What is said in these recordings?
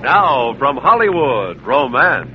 Now, from Hollywood, romance.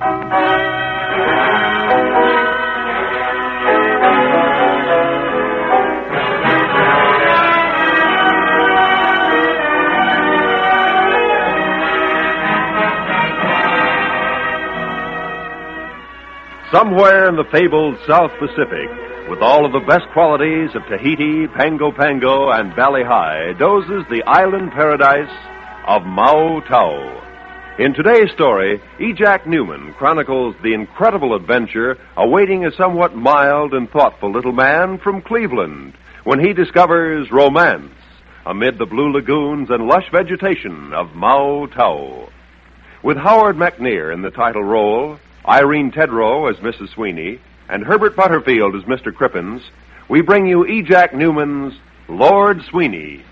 Somewhere in the fabled South Pacific, with all of the best qualities of Tahiti, Pango Pango, and Bali Hai, dozes the island paradise of Mau Tau. In today's story, E. Jack Newman chronicles the incredible adventure awaiting a somewhat mild and thoughtful little man from Cleveland when he discovers romance amid the blue lagoons and lush vegetation of Mau Tau. With Howard McNear in the title role, Irene Tedrow as Mrs. Sweeney, and Herbert Butterfield as Mr. Crippens, we bring you E. Jack Newman's Lord Sweeney.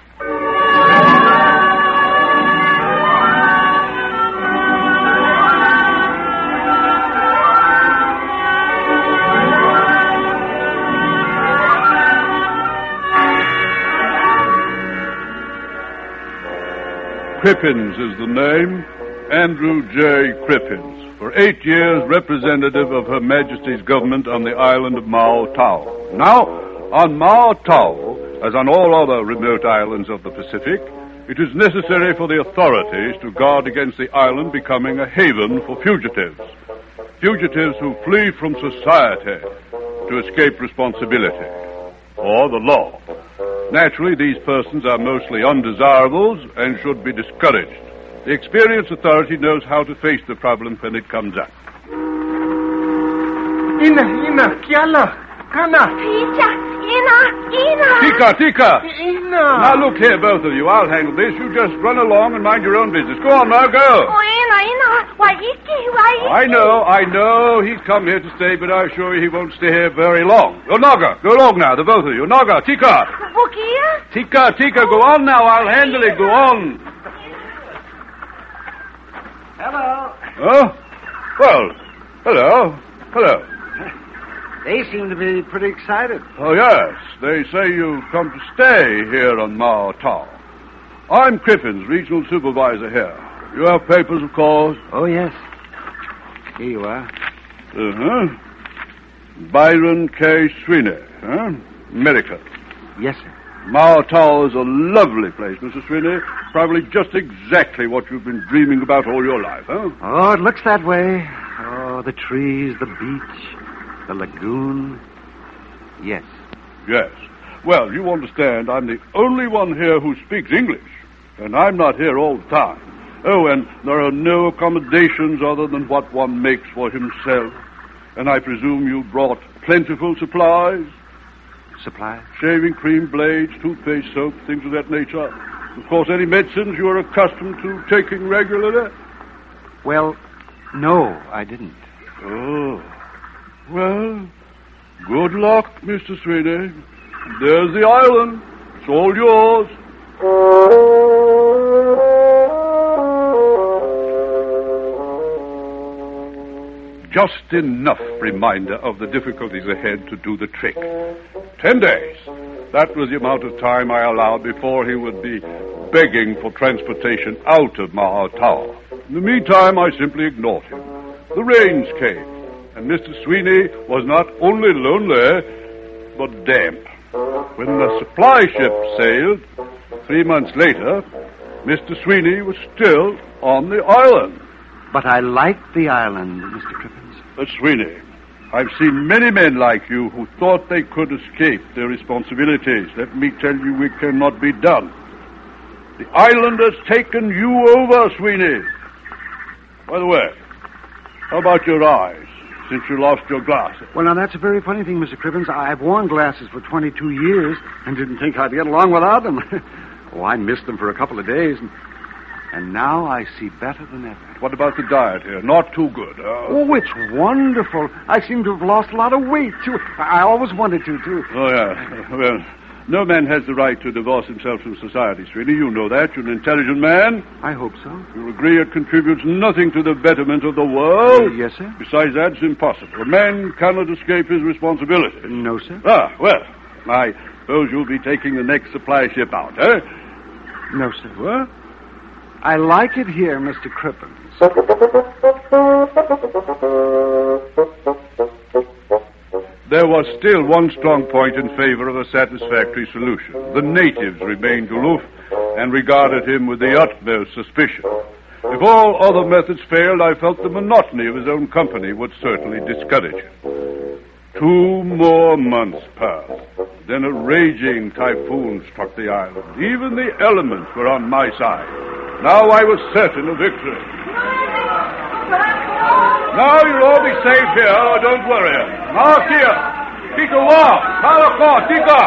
Crippens is the name. Andrew J. Crippens. For 8 years, representative of Her Majesty's government on the island of Mau Tau. Now, on Mau Tau, as on all other remote islands of the Pacific, it is necessary for the authorities to guard against the island becoming a haven for fugitives. Fugitives who flee from society to escape responsibility, or the law. Naturally, these persons are mostly undesirables and should be discouraged. The experienced authority knows how to face the problem when it comes up. Ina, Kiala, Kana. Ina. Tika. Ina. Now, look here, both of you. I'll handle this. You just run along and mind your own business. Go on, now, go. Oh, Ina. Why? I know. He's come here to stay, but I assure you he won't stay here very long. Oh, Naga, go along now, the both of you. Naga, Tika. Bukia? Tika, go on now. I'll handle it. Go on. Hello. Oh? Well, hello. They seem to be pretty excited. Oh, yes. They say you've come to stay here on Mau Tau. I'm Crippens, regional supervisor here. You have papers, of course? Oh, yes. Here you are. Uh-huh. Byron K. Sweeney, huh? America. Yes, sir. Mau Tau is a lovely place, Mr. Sweeney. Probably just exactly what you've been dreaming about all your life, huh? Oh, it looks that way. Oh, the trees, the beach, the lagoon. Yes. Yes. Well, you understand, I'm the only one here who speaks English, and I'm not here all the time. Oh, and there are no accommodations other than what one makes for himself. And I presume you brought plentiful supplies? Supplies? Shaving cream, blades, toothpaste, soap, things of that nature. Of course, any medicines you are accustomed to taking regularly? Well, no, I didn't. Oh. Well, good luck, Mr. Sweeney. There's the island. It's all yours. Just enough reminder of the difficulties ahead to do the trick. 10 days. That was the amount of time I allowed before he would be begging for transportation out of Mau Tau. In the meantime, I simply ignored him. The rains came, and Mr. Sweeney was not only lonely, but damp. When the supply ship sailed, 3 months later, Mr. Sweeney was still on the island. But I liked the island, Mr. Crippens. Sweeney, I've seen many men like you who thought they could escape their responsibilities. Let me tell you, it cannot be done. The island has taken you over, Sweeney. By the way, how about your eyes, since you lost your glasses? Well, now, that's a very funny thing, Mr. Crippens. I've worn glasses for 22 years and didn't think I'd get along without them. Oh, I missed them for a couple of days, and now I see better than ever. What about the diet here? Not too good, huh? Oh, it's wonderful. I seem to have lost a lot of weight, too. I always wanted to, too. Oh, yeah. Well, no man has the right to divorce himself from society, Sweeney. You know that. You're an intelligent man. I hope so. You agree it contributes nothing to the betterment of the world? Yes, sir. Besides that, it's impossible. A man cannot escape his responsibility. No, sir. Ah, well, I suppose you'll be taking the next supply ship out, eh? No, sir. What? I like it here, Mr. Crippins. There was still one strong point in favor of a satisfactory solution. The natives remained aloof and regarded him with the utmost suspicion. If all other methods failed, I felt the monotony of his own company would certainly discourage him. 2 more months passed. Then a raging typhoon struck the island. Even the elements were on my side. Now I was certain of victory. Now you'll all be safe here, don't worry. Now, here. Tika wa, Kalako, Tika.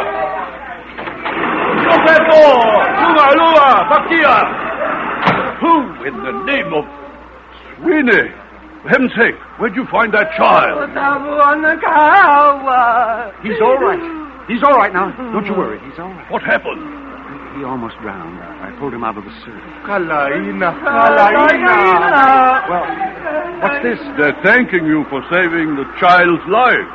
Lopeto, Lua, Bakia. Who in the name of Sweeney? For heaven's sake, where'd you find that child? He's all right. He's all right now. Don't you worry. He's all right. What happened? He almost drowned. I pulled him out of the surf. Kalaina. Well, what's this? They're thanking you for saving the child's life.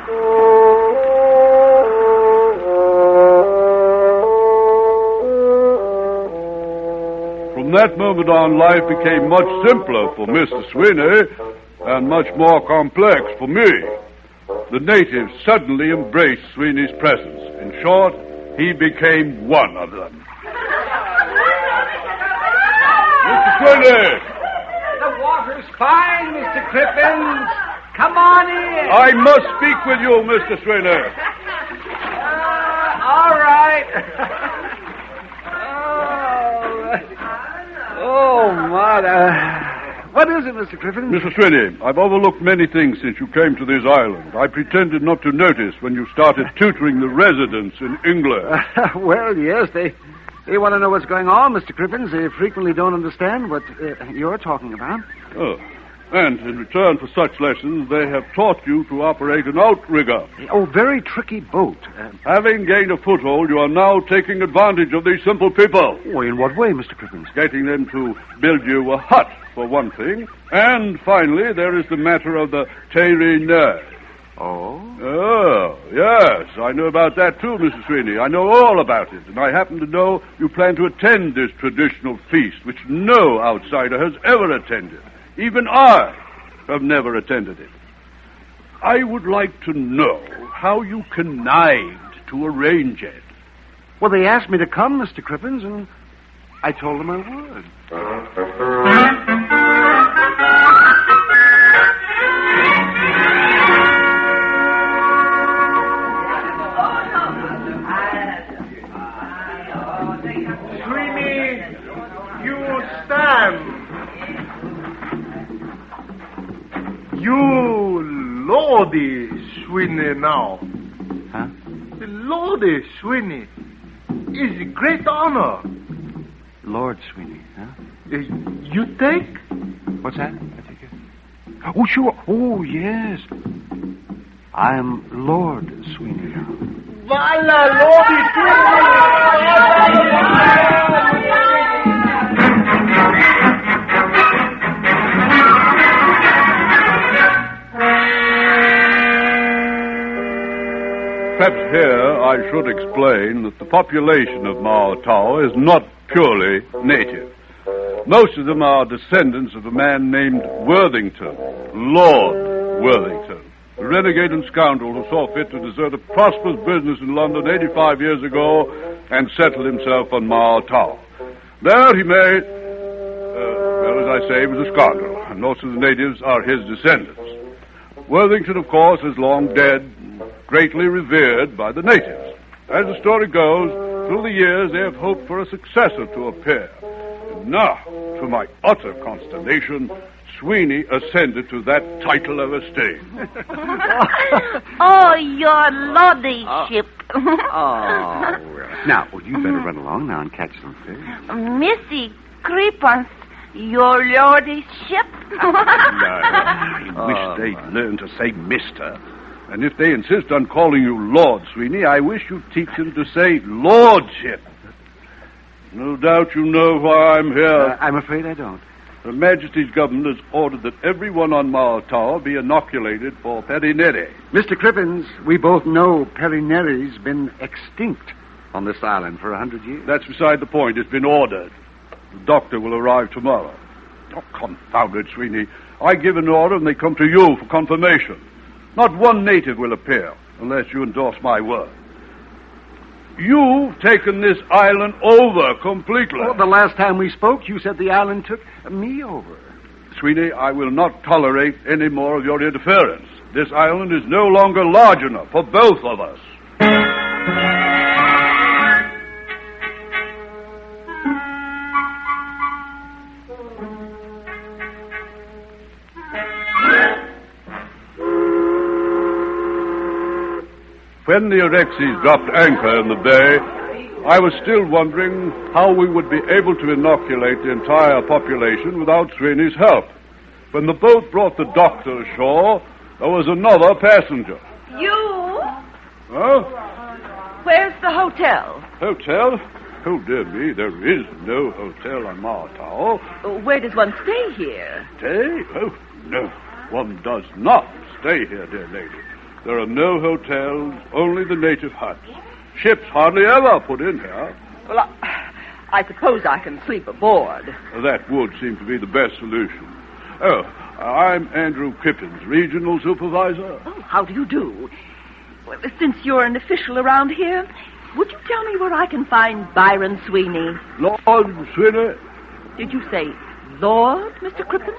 From that moment on, life became much simpler for Mr. Sweeney and much more complex for me. The natives suddenly embraced Sweeney's presence. In short, he became one of them. Mr. Sweeney! The water's fine, Mr. Crippins. Come on in. I must speak with you, Mr. Sweeney. All right. Oh, Mother. What is it, Mr. Crippins? Mr. Sweeney, I've overlooked many things since you came to this island. I pretended not to notice when you started tutoring the residents in England. Well, yes, they want to know what's going on, Mr. Crippins. They frequently don't understand what you're talking about. Oh. And in return for such lessons, they have taught you to operate an outrigger. Oh, very tricky boat. Having gained a foothold, you are now taking advantage of these simple people. Oh, in what way, Mr. Crippins? Getting them to build you a hut, for one thing. And finally, there is the matter of the Teriner. Oh? Oh, yes. I know about that too, Mrs. Sweeney. I know all about it. And I happen to know you plan to attend this traditional feast, which no outsider has ever attended. Even I have never attended it. I would like to know how you connived to arrange it. Well, they asked me to come, Mr. Crippins, and I told them I would. Sweeney, you stand. You Lordy Sweeney now. Huh? The Lordy Sweeney is a great honor. Lord Sweeney, huh? You take? What's that? I take it. Oh, sure. Oh, yes. I am Lord Sweeney now. Valla Lordy Perhaps here I should explain that the population of Mao Tao is not purely native. Most of them are descendants of a man named Worthington, Lord Worthington, the renegade and scoundrel who saw fit to desert a prosperous business in London 85 years ago and settle himself on Mao Tao. There he made, as I say, he was a scoundrel, and most of the natives are his descendants. Worthington, of course, is long dead, greatly revered by the natives. As the story goes, through the years they have hoped for a successor to appear. And now, to my utter consternation, Sweeney ascended to that title of estate. Oh, your lordship. Now, you better run along now and catch some fish. Missy Creepers, your lordship. I wish they'd learn to say mister. And if they insist on calling you Lord, Sweeney, I wish you'd teach them to say lordship. No doubt you know why I'm here. I'm afraid I don't. Her Majesty's government has ordered that everyone on Mao Tao be inoculated for Perineri. Mr. Crippins, we both know Perineri's been extinct on this island for 100 years. That's beside the point. It's been ordered. The doctor will arrive tomorrow. Oh, confound it, Sweeney. I give an order and they come to you for confirmation. Not one native will appear unless you endorse my word. You've taken this island over completely. Well, the last time we spoke, you said the island took me over. Sweeney, I will not tolerate any more of your interference. This island is no longer large enough for both of us. When the Orexes dropped anchor in the bay, I was still wondering how we would be able to inoculate the entire population without Sweeney's help. When the boat brought the doctor ashore, there was another passenger. You? Huh? Where's the hotel? Hotel? Oh, dear me, there is no hotel on Martau. Where does one stay here? Stay? Oh, no. One does not stay here, dear lady. There are no hotels, only the native huts. Ships hardly ever put in here. Well, I suppose I can sleep aboard. That would seem to be the best solution. Oh, I'm Andrew Crippins, regional supervisor. Oh, how do you do? Well, since you're an official around here, would you tell me where I can find Byron Sweeney? Lord Sweeney? Did you say Lord, Mr. Crippins?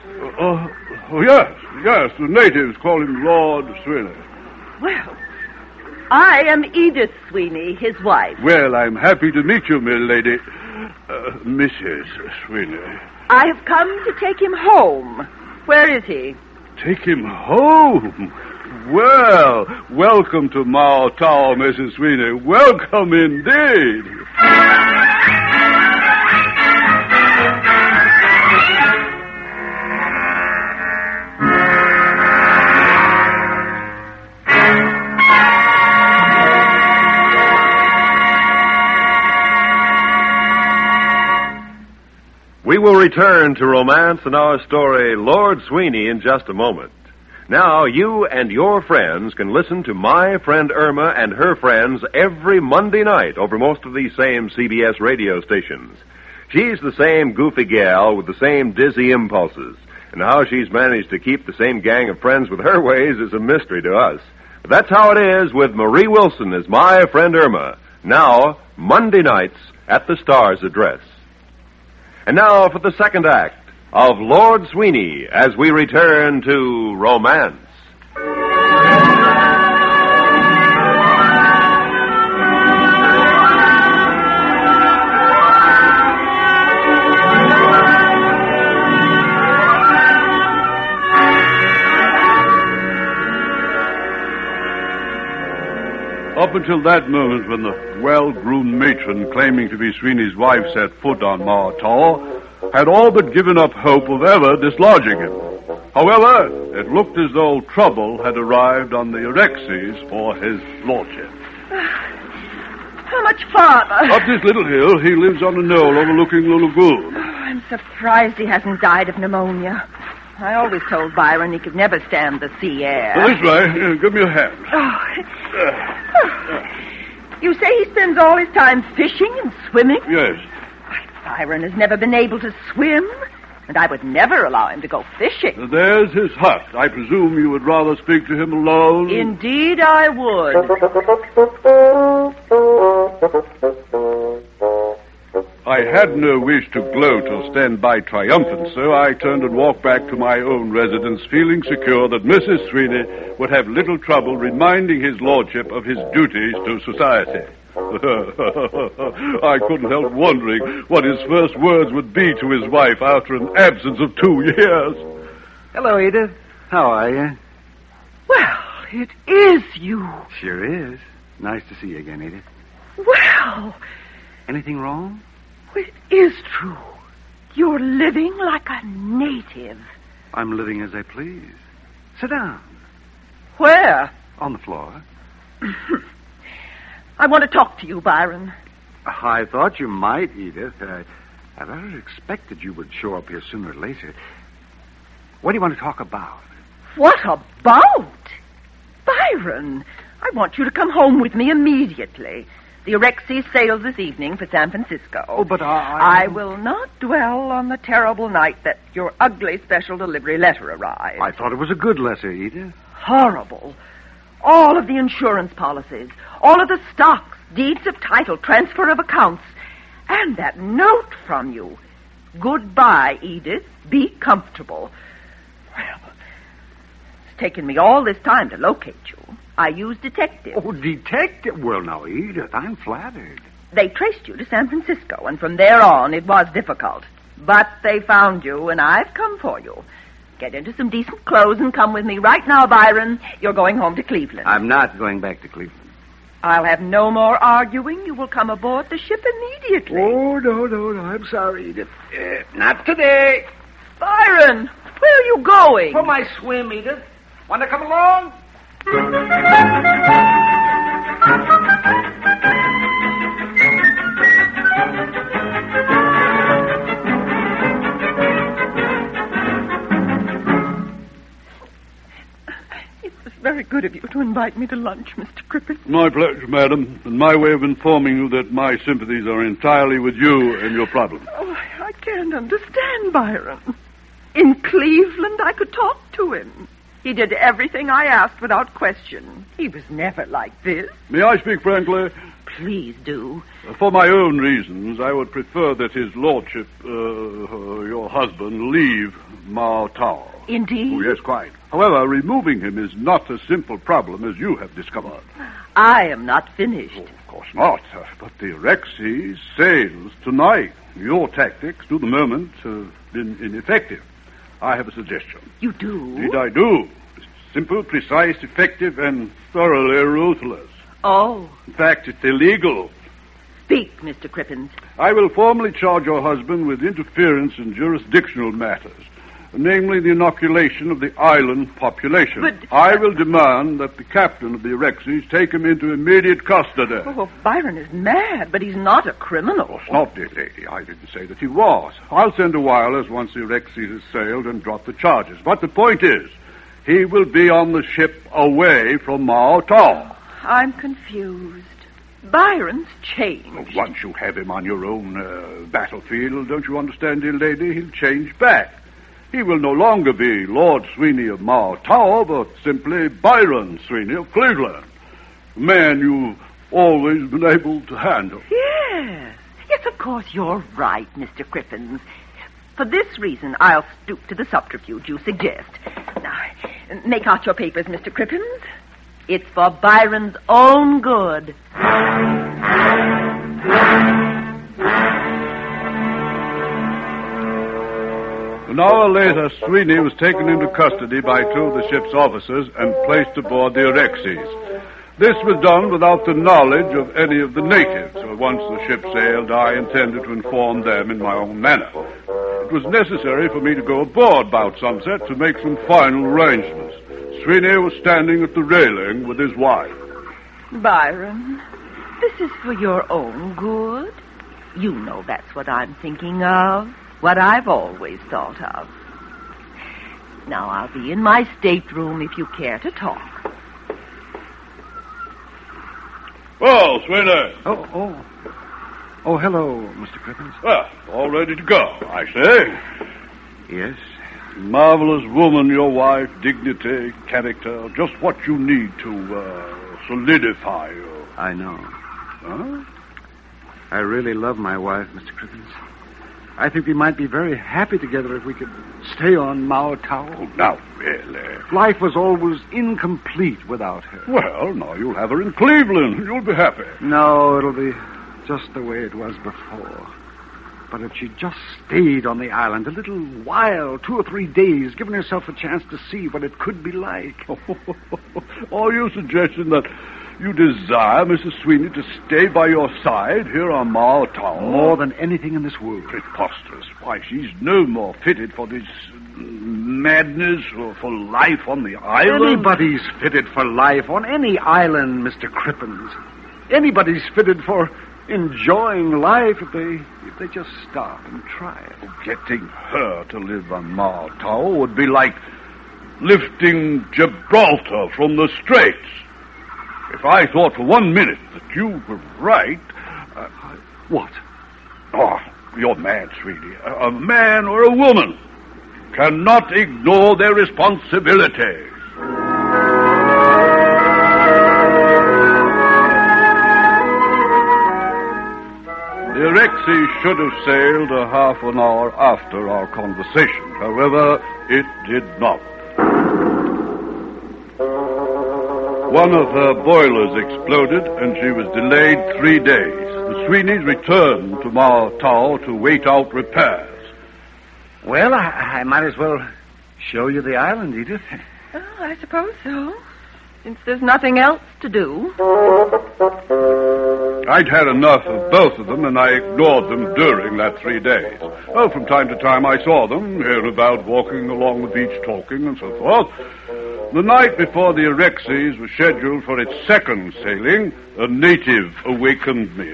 Yes. The natives call him Lord Sweeney. Well, I am Edith Sweeney, his wife. Well, I'm happy to meet you, my lady. Mrs. Sweeney. I have come to take him home. Where is he? Take him home? Well, welcome to Martau, Mrs. Sweeney. Welcome indeed. We will return to romance and our story, Lord Sweeney, in just a moment. Now, you and your friends can listen to my friend Irma and her friends every Monday night over most of these same CBS radio stations. She's the same goofy gal with the same dizzy impulses, and how she's managed to keep the same gang of friends with her ways is a mystery to us. But that's how it is with Marie Wilson as my friend Irma, now Monday nights at the Star's Address. And now for the second act of Lord Sweeney as we return to romance. Up until that moment when the well-groomed matron claiming to be Sweeney's wife set foot on Martau, had all but given up hope of ever dislodging him. However, it looked as though trouble had arrived on the Orexes for his lordship. How much farther? Up this little hill, he lives on a knoll overlooking the lagoon. I'm surprised he hasn't died of pneumonia. I always told Byron he could never stand the sea air. This way. Give me a hand. You say he spends all his time fishing and swimming? Yes. Byron has never been able to swim, and I would never allow him to go fishing. There's his hut. I presume you would rather speak to him alone? Indeed I would. I had no wish to gloat or stand by triumphant, so I turned and walked back to my own residence, feeling secure that Mrs. Sweeney would have little trouble reminding his lordship of his duties to society. I couldn't help wondering what his first words would be to his wife after an absence of 2 years. Hello, Edith. How are you? Well, it is you. Sure is. Nice to see you again, Edith. Well, Anything wrong? it is true. You're living like a native. I'm living as I please. Sit down. Where? On the floor. I want to talk to you, Byron. I thought you might, Edith. I rather expected you would show up here sooner or later. What do you want to talk about? What about? Byron, I want you to come home with me immediately. The Orexie sails this evening for San Francisco. Oh, but I will not dwell on the terrible night that your ugly special delivery letter arrived. I thought it was a good letter, Edith. Horrible. All of the insurance policies, all of the stocks, deeds of title, transfer of accounts, and that note from you. Goodbye, Edith. Be comfortable. Well, it's taken me all this time to locate you. I used detectives. Oh, detective? Well, now, Edith, I'm flattered. They traced you to San Francisco, and from there on it was difficult. But they found you, and I've come for you. Get into some decent clothes and come with me right now, Byron. You're going home to Cleveland. I'm not going back to Cleveland. I'll have no more arguing. You will come aboard the ship immediately. Oh, no. I'm sorry, Edith. Not today. Byron, where are you going? For my swim, Edith. Want to come along? Very good of you to invite me to lunch, Mr. Crippen. My pleasure, madam, and my way of informing you that my sympathies are entirely with you and your problem. Oh, I can't understand Byron. In Cleveland, I could talk to him. He did everything I asked without question. He was never like this. May I speak frankly? Please do. For my own reasons, I would prefer that his lordship, your husband, leave Mao Tower. Indeed? Oh, yes, quite. However, removing him is not a simple problem, as you have discovered. I am not finished. Oh, of course not. But the Orexie sails tonight. Your tactics, to the moment, have been ineffective. I have a suggestion. You do? Indeed, I do. It's simple, precise, effective, and thoroughly ruthless. Oh. In fact, it's illegal. Speak, Mr. Crippen. I will formally charge your husband with interference in jurisdictional matters, namely the inoculation of the island population. But I will demand that the captain of the Orexies take him into immediate custody. Oh, Byron is mad, but he's not a criminal. Of course not, dear lady. I didn't say that he was. I'll send a wireless once the Orexies has sailed and drop the charges. But the point is, he will be on the ship away from Mao Tower. I'm confused. Byron's changed. Once you have him on your own battlefield, don't you understand, dear lady, he'll change back. He will no longer be Lord Sweeney of Mao Tower, but simply Byron Sweeney of Cleveland. A man you've always been able to handle. Yes. Yes, of course, you're right, Mr. Crippen. For this reason, I'll stoop to the subterfuge you suggest. Now, make out your papers, Mr. Crippen. It's for Byron's own good. An hour later, Sweeney was taken into custody by two of the ship's officers and placed aboard the Orexies. This was done without the knowledge of any of the natives. Once the ship sailed, I intended to inform them in my own manner. It was necessary for me to go aboard about sunset to make some final arrangements. Sweeney was standing at the railing with his wife. Byron, this is for your own good. You know that's what I'm thinking of, what I've always thought of. Now, I'll be in my stateroom if you care to talk. Well, Sweeney. Oh, hello, Mr. Crippen. Well, all ready to go, I say. Yes? Marvelous woman, your wife, dignity, character, just what you need to solidify you. I know. Huh? I really love my wife, Mr. Crippen. I think we might be very happy together if we could stay on Mao Tower. Oh, now, really? Life was always incomplete without her. Well, now you'll have her in Cleveland. You'll be happy. No, it'll be just the way it was before. But if she just stayed on the island a little while, 2 or 3 days, giving herself a chance to see what it could be like. Are you suggesting that you desire Mrs. Sweeney to stay by your side here on Mao Tower? More than anything in this world. Preposterous. Why, she's no more fitted for this madness or for life on the island. Anybody's fitted for life on any island, Mr. Crippen. Anybody's fitted for enjoying life if they just stop and try it. Getting her to live on Mao Tower would be like lifting Gibraltar from the Straits. If I thought for 1 minute that you were right... What? Oh, you're mad, sweetie. A man or a woman cannot ignore their responsibilities. The Erexes should have sailed a half an hour after our conversation. However, it did not. One of her boilers exploded, and she was delayed 3 days. The Sweeneys returned to Mau Tau to wait out repairs. Well, I might as well show you the island, Edith. Oh, I suppose so. Since there's nothing else to do. I'd had enough of both of them, and I ignored them during that 3 days. Oh, from time to time I saw them, here about, walking along the beach, talking, and so forth. The night before the Erexes was scheduled for its second sailing, a native awakened me.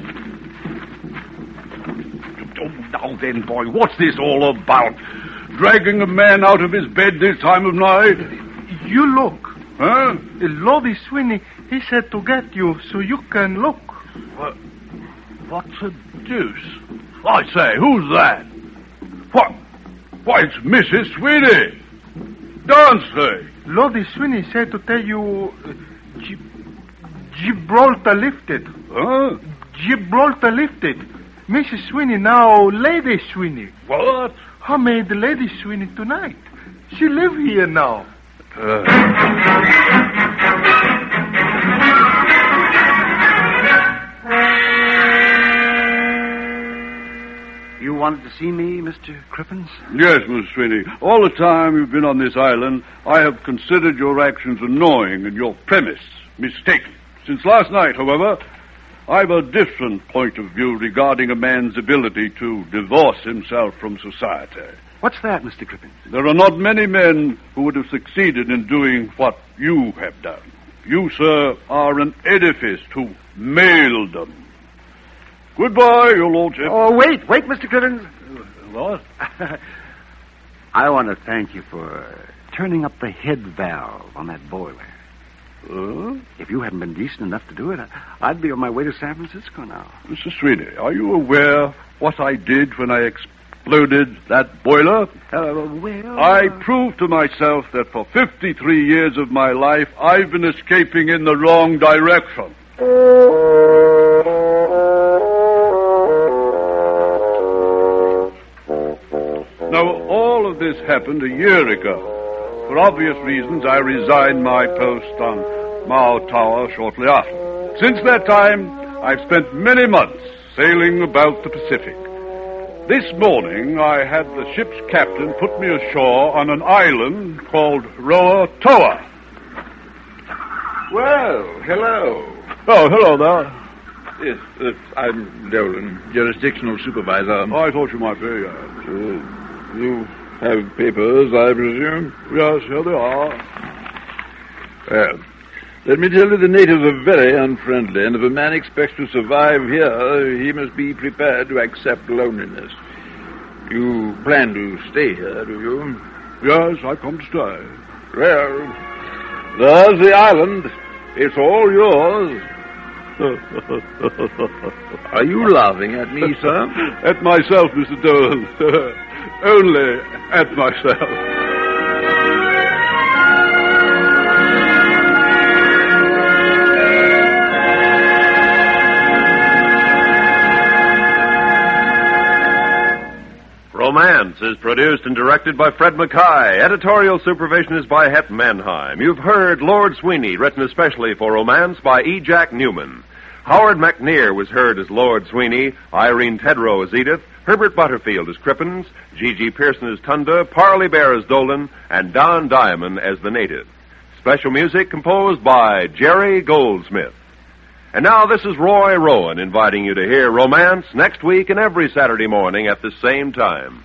Oh, now then, boy, what's this all about? Dragging a man out of his bed this time of night? You look. Huh? Lordy Sweeney, he said to get you so you can look. What the deuce? I say, who's that? What? Why, it's Mrs. Sweeney. Dancing. Lordy Sweeney said to tell you Gibraltar lifted. Huh? Gibraltar lifted. Mrs. Sweeney now Lady Sweeney. What? I made the Lady Sweeney tonight. She live here now. You wanted to see me, Mr. Crippens? Yes, Miss Sweeney. All the time you've been on this island, I have considered your actions annoying and your premise mistaken. Since last night, however, I've a different point of view regarding a man's ability to divorce himself from society. What's that, Mr. Crippens? There are not many men who would have succeeded in doing what you have done. You, sir, are an edifice to maledom. Goodbye, you lordship. Oh, wait, Mr. Crippens. What? I want to thank you for turning up the head valve on that boiler. If you hadn't been decent enough to do it, I'd be on my way to San Francisco now. Mr. Sweeney, are you aware what I did when I exploded that boiler? I proved to myself that for 53 years of my life, I've been escaping in the wrong direction. Now, all of this happened a year ago. For obvious reasons, I resigned my post on Mau Tau shortly after. Since that time, I've spent many months sailing about the Pacific. This morning, I had the ship's captain put me ashore on an island called Roa-Toa. Well, hello. Oh, hello there. Yes, I'm Dolan, jurisdictional supervisor. Oh, I thought you might be. You have papers, I presume? Yes, here they are. Well, let me tell you, the natives are very unfriendly, and if a man expects to survive here, he must be prepared to accept loneliness. You plan to stay here, do you? Yes, I come to stay. Well, there's the island. It's all yours. Are you laughing at me, sir? At myself, Mr. Dolan. Only at myself. Romance is produced and directed by Fred Mackay. Editorial supervision is by Het Mannheim. You've heard Lord Sweeney, written especially for Romance by E. Jack Newman. Howard McNear was heard as Lord Sweeney, Irene Tedrow as Edith, Herbert Butterfield as Crippens, G.G. Pearson as Tunda, Parley Bear as Dolan, and Don Diamond as the native. Special music composed by Jerry Goldsmith. And now this is Roy Rowan inviting you to hear Romance next week and every Saturday morning at the same time.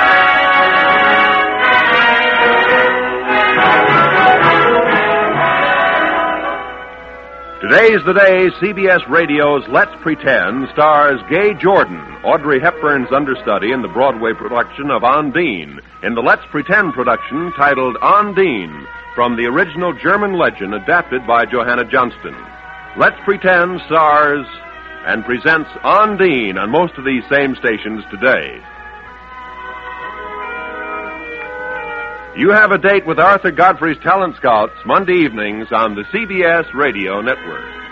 Today's the day CBS Radio's Let's Pretend stars Gay Jordan, Audrey Hepburn's understudy in the Broadway production of Ondine. In the Let's Pretend production titled Ondine, from the original German legend adapted by Johanna Johnston. Let's Pretend stars and presents Ondine on most of these same stations today. You have a date with Arthur Godfrey's Talent Scouts Monday evenings on the CBS Radio Network.